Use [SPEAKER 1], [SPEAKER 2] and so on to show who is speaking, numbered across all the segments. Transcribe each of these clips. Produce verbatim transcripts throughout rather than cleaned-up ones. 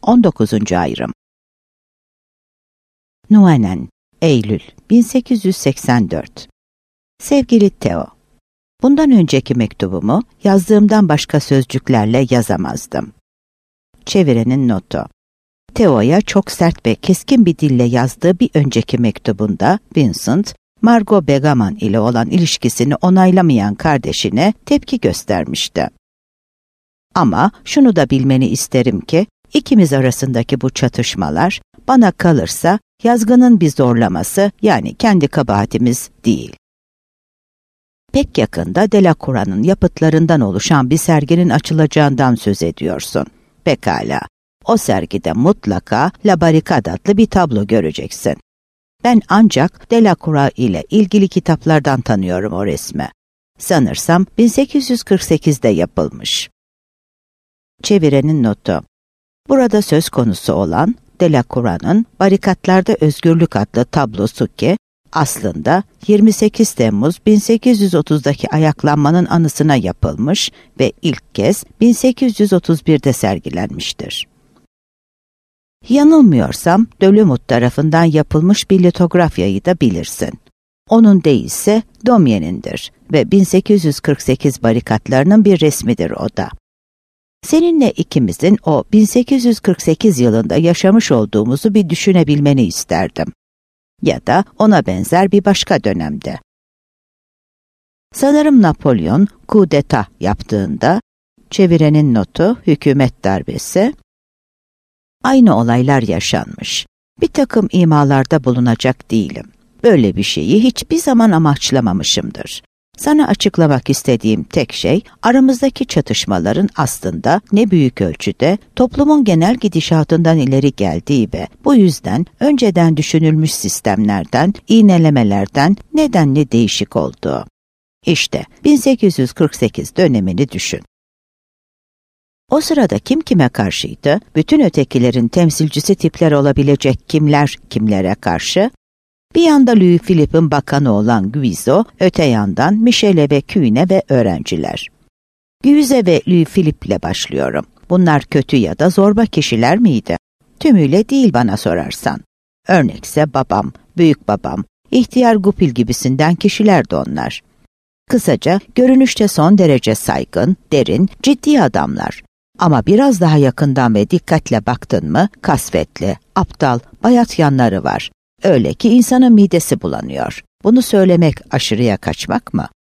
[SPEAKER 1] on dokuzuncu ayrım. Nuenen, Eylül bin sekiz yüz seksen dört. Sevgili Theo, bundan önceki mektubumu yazdığımdan başka sözcüklerle yazamazdım. Çevirenin notu. Theo'ya çok sert ve keskin bir dille yazdığı bir önceki mektubunda Vincent, Margot Begaman ile olan ilişkisini onaylamayan kardeşine tepki göstermişti. Ama şunu da bilmeni isterim ki, ikimiz arasındaki bu çatışmalar, bana kalırsa yazgının bir zorlaması, yani kendi kabahatimiz değil. Pek yakında Delacroix'ın yapıtlarından oluşan bir serginin açılacağından söz ediyorsun. Pekala, o sergide mutlaka La Barricade adlı bir tablo göreceksin. Ben ancak Delacroix ile ilgili kitaplardan tanıyorum o resmi. Sanırsam bin sekiz yüz kırk sekizde yapılmış. Çevirenin notu. Burada söz konusu olan Delacroix'ın Barikatlarda Özgürlük adlı tablosu ki, aslında yirmi sekiz Temmuz bin sekiz yüz otuzdaki ayaklanmanın anısına yapılmış ve ilk kez bin sekiz yüz otuz birde sergilenmiştir. Yanılmıyorsam Dölümut tarafından yapılmış bir litografyayı da bilirsin. Onun değilse Domyen'indir ve bin sekiz yüz kırk sekiz barikatlarının bir resmidir o da. Seninle ikimizin o bin sekiz yüz kırk sekiz yılında yaşamış olduğumuzu bir düşünebilmeni isterdim. Ya da ona benzer bir başka dönemde. Sanırım Napolyon coup d'etat yaptığında, çevirenin notu hükümet darbesi, aynı olaylar yaşanmış. Bir takım imalarda bulunacak değilim. Böyle bir şeyi hiçbir zaman amaçlamamışımdır. Sana açıklamak istediğim tek şey, aramızdaki çatışmaların aslında ne büyük ölçüde toplumun genel gidişatından ileri geldiği ve bu yüzden önceden düşünülmüş sistemlerden, iğnelemelerden nedenli değişik olduğu. İşte bin sekiz yüz kırk sekiz dönemini düşün. O sırada kim kime karşıydı? Bütün ötekilerin temsilcisi tipler olabilecek kimler kimlere karşı? Bir yanda Louis Philippe'in bakanı olan Guizot, öte yandan Michele ve Kuhne ve öğrenciler. Guizot ve Louis Philippe ile başlıyorum. Bunlar kötü ya da zorba kişiler miydi? Tümüyle değil bana sorarsan. Örnekse babam, büyük babam, ihtiyar Goupil gibisinden kişilerdi onlar. Kısaca görünüşte son derece saygın, derin, ciddi adamlar. Ama biraz daha yakından ve dikkatle baktın mı kasvetli, aptal, bayat yanları var. Öyle ki insanın midesi bulanıyor. Bunu söylemek aşırıya kaçmak mı?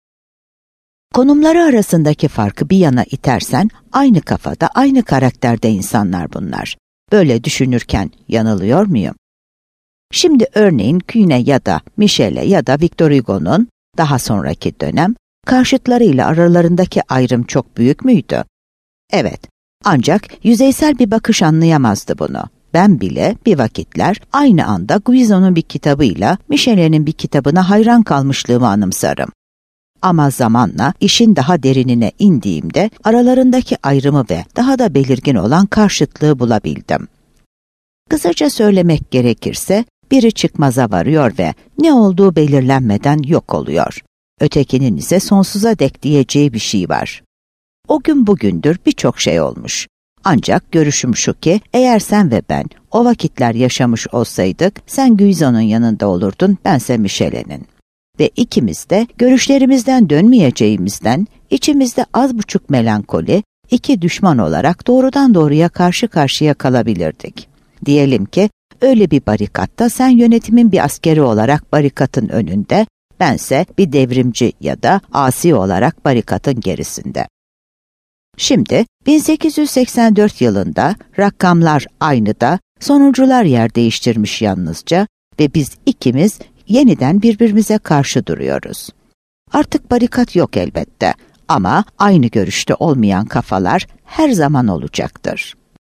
[SPEAKER 1] Konumları arasındaki farkı bir yana itersen, aynı kafada, aynı karakterde insanlar bunlar. Böyle düşünürken yanılıyor muyum? Şimdi örneğin Kuhne ya da Michele ya da Victor Hugo'nun daha sonraki dönem karşıtlarıyla aralarındaki ayrım çok büyük müydü? Evet, ancak yüzeysel bir bakış anlayamazdı bunu. Ben bile bir vakitler aynı anda Guizot'un bir kitabıyla Michele'nin bir kitabına hayran kalmışlığımı anımsarım. Ama zamanla işin daha derinine indiğimde aralarındaki ayrımı ve daha da belirgin olan karşıtlığı bulabildim. Kısaca söylemek gerekirse biri çıkmaza varıyor ve ne olduğu belirlenmeden yok oluyor. Ötekinin ise sonsuza dek diyeceği bir şey var. O gün bugündür birçok şey olmuş. Ancak görüşüm şu ki, eğer sen ve ben o vakitler yaşamış olsaydık, sen Guizot'un yanında olurdun, bense Michele'nin. Ve ikimiz de görüşlerimizden dönmeyeceğimizden, içimizde az buçuk melankoli, iki düşman olarak doğrudan doğruya karşı karşıya kalabilirdik. Diyelim ki, öyle bir barikatta sen yönetimin bir askeri olarak barikatın önünde, bense bir devrimci ya da asi olarak barikatın gerisinde. Şimdi bin sekiz yüz seksen dört yılında rakamlar aynı da sonuncular yer değiştirmiş yalnızca ve biz ikimiz yeniden birbirimize karşı duruyoruz. Artık barikat yok elbette ama aynı görüşte olmayan kafalar her zaman olacaktır.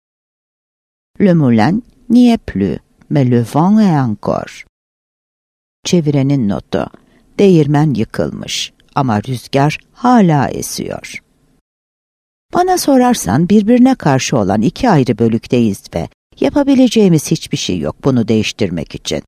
[SPEAKER 1] Le moulin n'y est plus, mais le vent est encore. Çevirenin notu. Değirmen yıkılmış ama rüzgar hala esiyor. Bana sorarsan birbirine karşı olan iki ayrı bölükteyiz ve yapabileceğimiz hiçbir şey yok bunu değiştirmek için.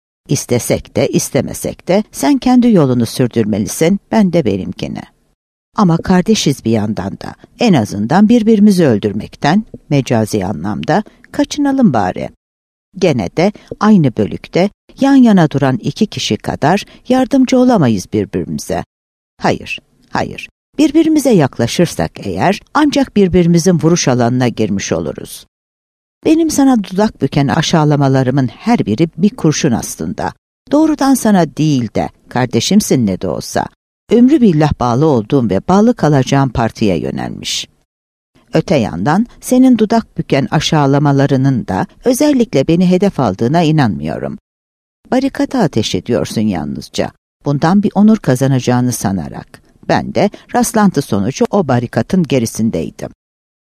[SPEAKER 1] İstesek de istemesek de sen kendi yolunu sürdürmelisin, ben de benimkini. Ama kardeşiz bir yandan da. En azından birbirimizi öldürmekten, mecazi anlamda, kaçınalım bari. Gene de aynı bölükte yan yana duran iki kişi kadar yardımcı olamayız birbirimize. Hayır, hayır. Birbirimize yaklaşırsak eğer ancak birbirimizin vuruş alanına girmiş oluruz. Benim sana dudak büken aşağılamalarımın her biri bir kurşun aslında. Doğrudan sana değil de kardeşimsin ne de olsa. Ömrü billah bağlı olduğum ve bağlı kalacağım partiye yönelmiş. Öte yandan senin dudak büken aşağılamalarının da özellikle beni hedef aldığına inanmıyorum. Barikata ateş ediyorsun yalnızca. Bundan bir onur kazanacağını sanarak. Ben de rastlantı sonucu o barikatın gerisindeydim.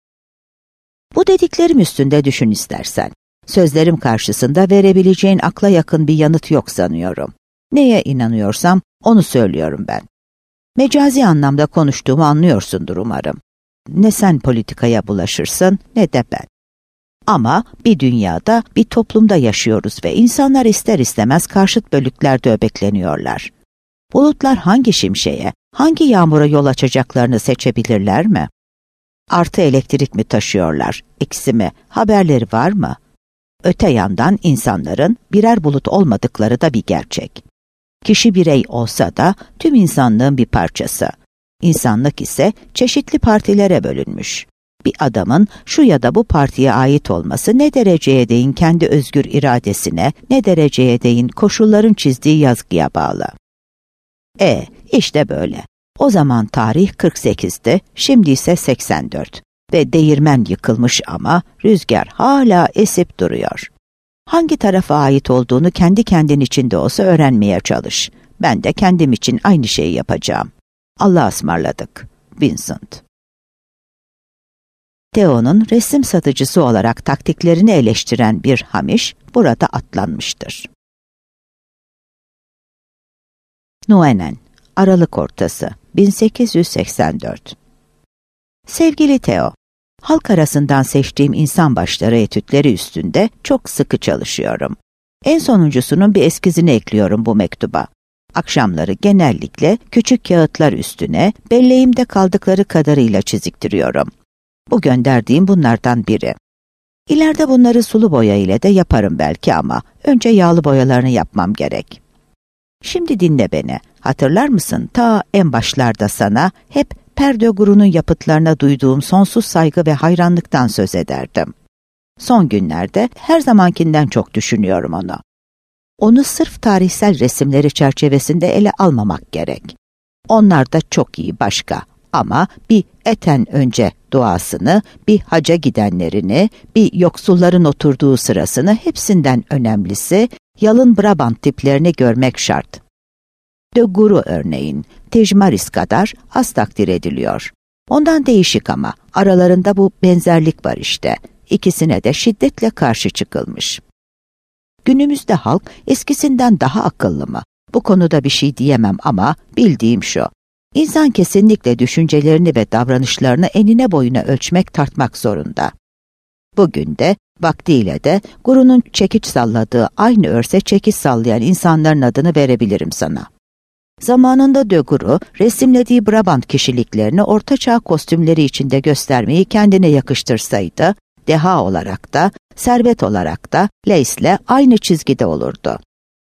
[SPEAKER 1] Bu dediklerim üstünde düşün istersen. Sözlerim karşısında verebileceğin akla yakın bir yanıt yok sanıyorum. Neye inanıyorsam onu söylüyorum ben. Mecazi anlamda konuştuğumu anlıyorsundur umarım. Ne sen politikaya bulaşırsın ne de ben. Ama bir dünyada, bir toplumda yaşıyoruz ve insanlar ister istemez karşıt bölüklerde öbekleniyorlar. Bulutlar hangi şimşeğe, hangi yağmura yol açacaklarını seçebilirler mi? Artı elektrik mi taşıyorlar, eksi mi, haberleri var mı? Öte yandan insanların birer bulut olmadıkları da bir gerçek. Kişi birey olsa da tüm insanlığın bir parçası. İnsanlık ise çeşitli partilere bölünmüş. Bir adamın şu ya da bu partiye ait olması ne dereceye değin kendi özgür iradesine, ne dereceye değin koşulların çizdiği yazgıya bağlı. E, işte böyle. O zaman tarih kırk sekizdi, şimdi ise seksen dört. Ve değirmen yıkılmış ama rüzgar hala esip duruyor. Hangi tarafa ait olduğunu kendi kendin içinde olsa öğrenmeye çalış. Ben de kendim için aynı şeyi yapacağım. Allah'a ısmarladık. Vincent. Theo'nun resim satıcısı olarak taktiklerini eleştiren bir Hamish burada atlanmıştır. Nuenen, Aralık ortası, bin sekiz yüz seksen dört. Sevgili Theo, halk arasından seçtiğim insan başları etütleri üstünde çok sıkı çalışıyorum. En sonuncusunun bir eskizini ekliyorum bu mektuba. Akşamları genellikle küçük kağıtlar üstüne belleğimde kaldıkları kadarıyla çiziktiriyorum. Bu gönderdiğim bunlardan biri. İleride bunları sulu boya ile de yaparım belki ama önce yağlı boyalarını yapmam gerek. Şimdi dinle beni. Hatırlar mısın ta en başlarda sana hep Perdeguru'nun yapıtlarına duyduğum sonsuz saygı ve hayranlıktan söz ederdim. Son günlerde her zamankinden çok düşünüyorum onu. Onu sırf tarihsel resimleri çerçevesinde ele almamak gerek. Onlar da çok iyi başka ama bir eten önce duasını, bir haca gidenlerini, bir yoksulların oturduğu sırasını hepsinden önemlisi yalın Brabant tiplerini görmek şart. De Guru örneğin, Tejmaris kadar az takdir ediliyor. Ondan değişik ama aralarında bu benzerlik var işte. İkisine de şiddetle karşı çıkılmış. Günümüzde halk eskisinden daha akıllı mı? Bu konuda bir şey diyemem ama bildiğim şu. İnsan kesinlikle düşüncelerini ve davranışlarını enine boyuna ölçmek tartmak zorunda. Bugün de vaktiyle de Guru'nun çekiç salladığı aynı örse çekiç sallayan insanların adını verebilirim sana. Zamanında de Guru, resimlediği Brabant kişiliklerini ortaçağ kostümleri içinde göstermeyi kendine yakıştırsaydı, deha olarak da, servet olarak da Leys'le aynı çizgide olurdu.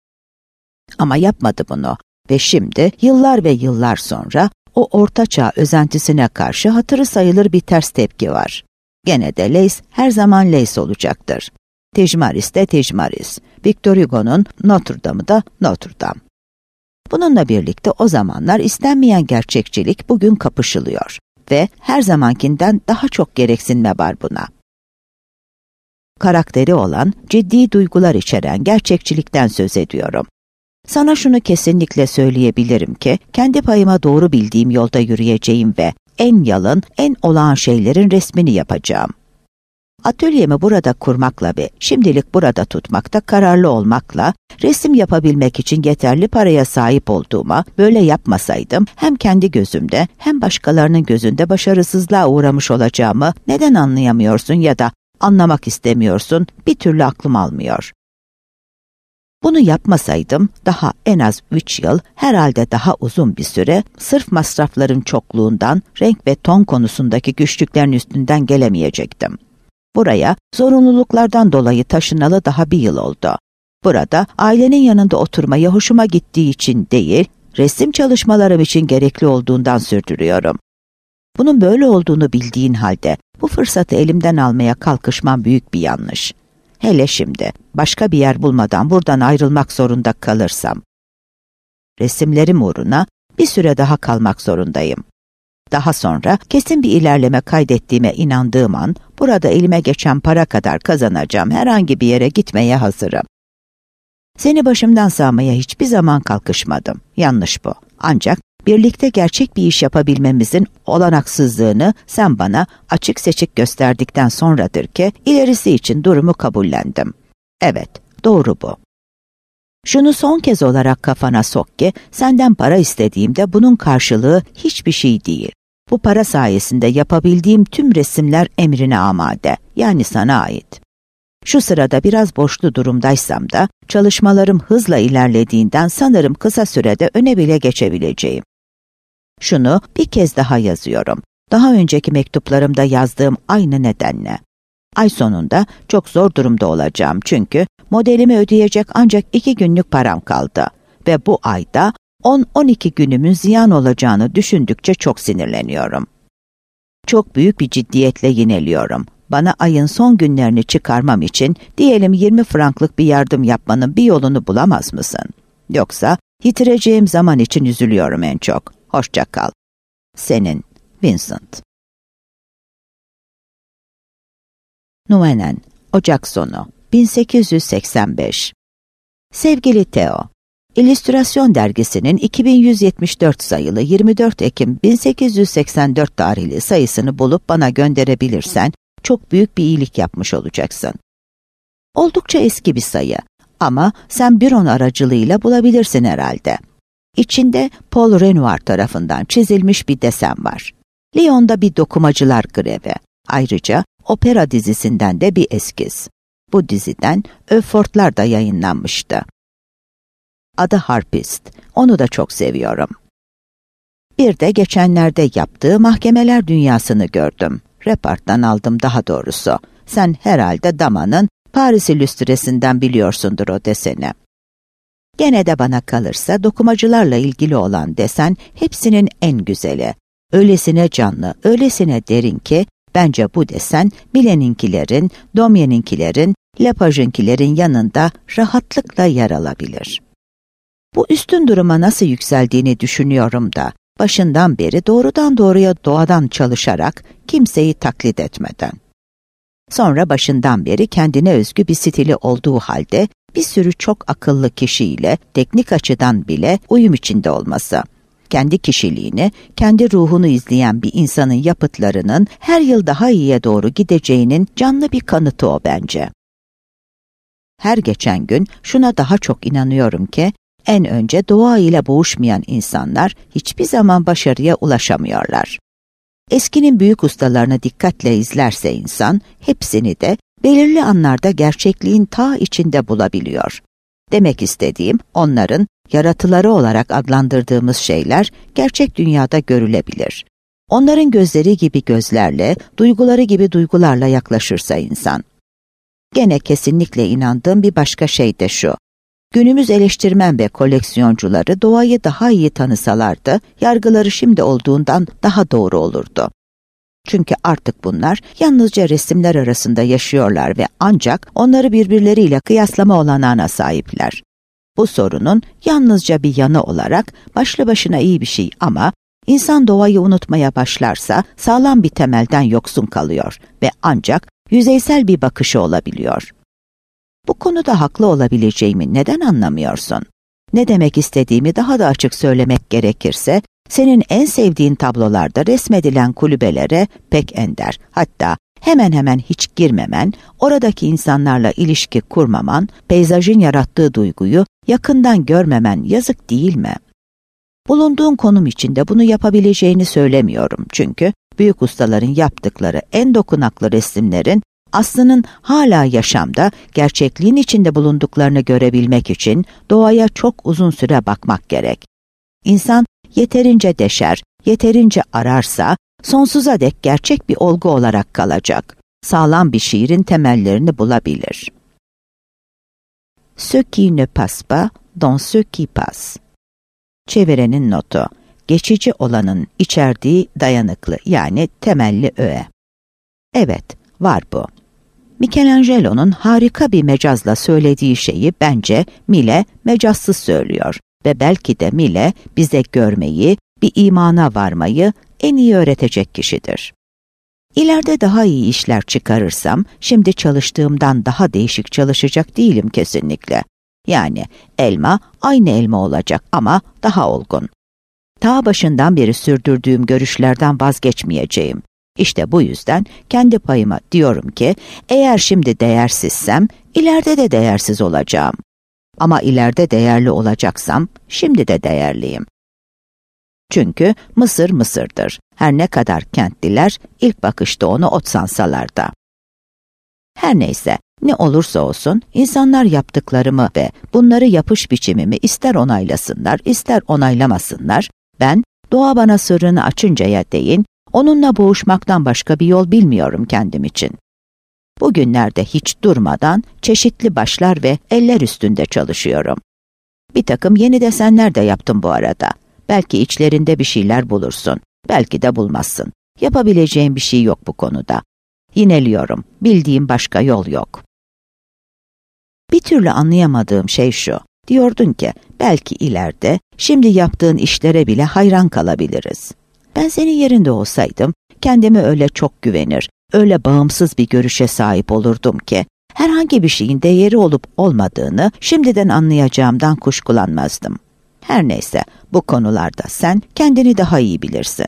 [SPEAKER 1] Ama yapmadı bunu ve şimdi yıllar ve yıllar sonra o ortaçağ özentisine karşı hatırı sayılır bir ters tepki var. Gene de Leys her zaman Leys olacaktır. Tejmaris de Tejmaris, Victor Hugo'nun Notre Dame'ı da Notre Dame. Bununla birlikte o zamanlar istenmeyen gerçekçilik bugün kapışılıyor ve her zamankinden daha çok gereksinme var buna. Karakteri olan, ciddi duygular içeren gerçekçilikten söz ediyorum. Sana şunu kesinlikle söyleyebilirim ki, kendi payıma doğru bildiğim yolda yürüyeceğim ve en yalın, en olağan şeylerin resmini yapacağım. Atölyemi burada kurmakla ve şimdilik burada tutmakta kararlı olmakla, resim yapabilmek için yeterli paraya sahip olduğuma, böyle yapmasaydım hem kendi gözümde hem başkalarının gözünde başarısızlığa uğramış olacağımı neden anlayamıyorsun ya da anlamak istemiyorsun, bir türlü aklım almıyor. Bunu yapmasaydım daha en az üç yıl, herhalde daha uzun bir süre sırf masrafların çokluğundan renk ve ton konusundaki güçlüklerin üstünden gelemeyecektim. Buraya zorunluluklardan dolayı taşınalı daha bir yıl oldu. Burada ailenin yanında oturmayı hoşuma gittiği için değil, resim çalışmalarım için gerekli olduğundan sürdürüyorum. Bunun böyle olduğunu bildiğin halde bu fırsatı elimden almaya kalkışmam büyük bir yanlış. Hele şimdi başka bir yer bulmadan buradan ayrılmak zorunda kalırsam. Resimlerim uğruna bir süre daha kalmak zorundayım. Daha sonra kesin bir ilerleme kaydettiğime inandığım an burada elime geçen para kadar kazanacağım herhangi bir yere gitmeye hazırım. Seni başımdan sağmaya hiçbir zaman kalkışmadım. Yanlış bu. Ancak birlikte gerçek bir iş yapabilmemizin olanaksızlığını sen bana açık seçik gösterdikten sonradır ki ilerisi için durumu kabullendim. Evet, doğru bu. Şunu son kez olarak kafana sok ki senden para istediğimde bunun karşılığı hiçbir şey değil. Bu para sayesinde yapabildiğim tüm resimler emrine amade, yani sana ait. Şu sırada biraz boşlu durumdaysam da çalışmalarım hızla ilerlediğinden sanırım kısa sürede öne bile geçebileceğim. Şunu bir kez daha yazıyorum. Daha önceki mektuplarımda yazdığım aynı nedenle. Ay sonunda çok zor durumda olacağım çünkü modelimi ödeyecek ancak iki günlük param kaldı. Ve bu ayda on on iki günümün ziyan olacağını düşündükçe çok sinirleniyorum. Çok büyük bir ciddiyetle yineliyorum. Bana ayın son günlerini çıkarmam için diyelim yirmi franklık bir yardım yapmanın bir yolunu bulamaz mısın? Yoksa yitireceğim zaman için üzülüyorum en çok. Hoşça kal. Senin Vincent. Nuenen, Ocak sonu bin sekiz yüz seksen beş. Sevgili Theo, İllüstrasyon dergisinin iki bin yüz yetmiş dört sayılı yirmi dört Ekim bin sekiz yüz seksen dört tarihli sayısını bulup bana gönderebilirsen çok büyük bir iyilik yapmış olacaksın. Oldukça eski bir sayı ama sen büron aracılığıyla bulabilirsin herhalde. İçinde Paul Renoir tarafından çizilmiş bir desen var. Lyon'da bir dokumacılar grevi. Ayrıca opera dizisinden de bir eskiz. Bu diziden Öffortlar da yayınlanmıştı. Adı Harpist. Onu da çok seviyorum. Bir de geçenlerde yaptığı Mahkemeler Dünyası'nı gördüm. Repart'tan aldım daha doğrusu. Sen herhalde Dama'nın Paris illüstresinden biliyorsundur o deseni. Gene de bana kalırsa dokumacılarla ilgili olan desen hepsinin en güzeli. Öylesine canlı, öylesine derin ki bence bu desen Milen'inkilerin, Domyen'inkilerin, Lepage'inkilerin yanında rahatlıkla yer alabilir. Bu üstün duruma nasıl yükseldiğini düşünüyorum da başından beri doğrudan doğruya doğadan çalışarak kimseyi taklit etmeden. Sonra başından beri kendine özgü bir stili olduğu halde bir sürü çok akıllı kişiyle teknik açıdan bile uyum içinde olması. Kendi kişiliğini, kendi ruhunu izleyen bir insanın yapıtlarının her yıl daha iyiye doğru gideceğinin canlı bir kanıtı o bence. Her geçen gün şuna daha çok inanıyorum ki, en önce doğa ile boğuşmayan insanlar hiçbir zaman başarıya ulaşamıyorlar. Eskinin büyük ustalarını dikkatle izlerse insan, hepsini de belirli anlarda gerçekliğin ta içinde bulabiliyor. Demek istediğim, onların yaratıları olarak adlandırdığımız şeyler gerçek dünyada görülebilir. Onların gözleri gibi gözlerle, duyguları gibi duygularla yaklaşırsa insan. Gene kesinlikle inandığım bir başka şey de şu. Günümüz eleştirmen ve koleksiyoncuları doğayı daha iyi tanısalardı, yargıları şimdi olduğundan daha doğru olurdu. Çünkü artık bunlar yalnızca resimler arasında yaşıyorlar ve ancak onları birbirleriyle kıyaslama olanağına sahipler. Bu sorunun yalnızca bir yanı olarak başlı başına iyi bir şey ama insan doğayı unutmaya başlarsa sağlam bir temelden yoksun kalıyor ve ancak yüzeysel bir bakışı olabiliyor. Bu konuda haklı olabileceğimi neden anlamıyorsun? Ne demek istediğimi daha da açık söylemek gerekirse, senin en sevdiğin tablolarda resmedilen kulübelere pek ender, hatta hemen hemen hiç girmemen, oradaki insanlarla ilişki kurmaman, peyzajın yarattığı duyguyu yakından görmemen yazık değil mi? Bulunduğun konum içinde bunu yapabileceğini söylemiyorum çünkü büyük ustaların yaptıkları en dokunaklı resimlerin Aslı'nın hala yaşamda, gerçekliğin içinde bulunduklarını görebilmek için doğaya çok uzun süre bakmak gerek. İnsan yeterince deşer, yeterince ararsa, sonsuza dek gerçek bir olgu olarak kalacak. Sağlam bir şiirin temellerini bulabilir. Ce qui ne passe pas dans ce qui passe. Çevirenin notu, geçici olanın içerdiği dayanıklı yani temelli öğe. Evet, var bu. Michelangelo'nun harika bir mecazla söylediği şeyi bence Mille mecazsız söylüyor ve belki de Mille bize görmeyi, bir imana varmayı en iyi öğretecek kişidir. İleride daha iyi işler çıkarırsam, şimdi çalıştığımdan daha değişik çalışacak değilim kesinlikle. Yani elma aynı elma olacak ama daha olgun. Ta başından beri sürdürdüğüm görüşlerden vazgeçmeyeceğim. İşte bu yüzden kendi payıma diyorum ki, eğer şimdi değersizsem, ileride de değersiz olacağım. Ama ileride değerli olacaksam, şimdi de değerliyim. Çünkü Mısır Mısır'dır. Her ne kadar kentliler ilk bakışta onu ot sansalar da. Her neyse, ne olursa olsun insanlar yaptıklarımı ve bunları yapış biçimimi ister onaylasınlar, ister onaylamasınlar, ben doğa bana sırrını açıncaya değin, onunla boğuşmaktan başka bir yol bilmiyorum kendim için. Bugünlerde hiç durmadan çeşitli başlar ve eller üstünde çalışıyorum. Bir takım yeni desenler de yaptım bu arada. Belki içlerinde bir şeyler bulursun, belki de bulmazsın. Yapabileceğim bir şey yok bu konuda. Yineliyorum, bildiğim başka yol yok. Bir türlü anlayamadığım şey şu, diyordun ki belki ileride şimdi yaptığın işlere bile hayran kalabiliriz. Ben senin yerinde olsaydım kendime öyle çok güvenir, öyle bağımsız bir görüşe sahip olurdum ki herhangi bir şeyin değeri olup olmadığını şimdiden anlayacağımdan kuşkulanmazdım. Her neyse, bu konularda sen kendini daha iyi bilirsin.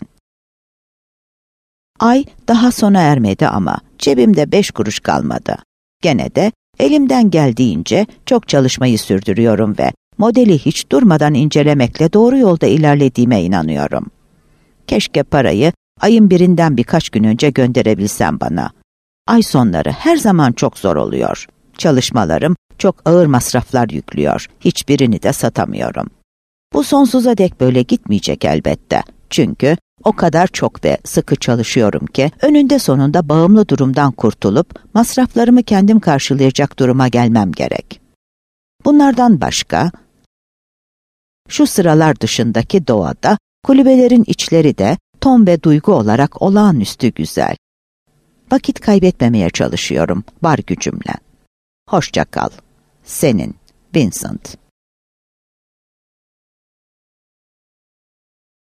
[SPEAKER 1] Ay daha sona ermedi ama cebimde beş kuruş kalmadı. Gene de elimden geldiğince çok çalışmayı sürdürüyorum ve modeli hiç durmadan incelemekle doğru yolda ilerlediğime inanıyorum. Keşke parayı ayın birinden birkaç gün önce gönderebilsem bana. Ay sonları her zaman çok zor oluyor. Çalışmalarım çok ağır masraflar yüklüyor. Hiçbirini de satamıyorum. Bu sonsuza dek böyle gitmeyecek elbette. Çünkü o kadar çok ve sıkı çalışıyorum ki önünde sonunda bağımlı durumdan kurtulup masraflarımı kendim karşılayacak duruma gelmem gerek. Bunlardan başka, şu sıralar dışındaki doğada kulübelerin içleri de ton ve duygu olarak olağanüstü güzel. Vakit kaybetmemeye çalışıyorum var gücümle. Hoşça kal. Senin Vincent.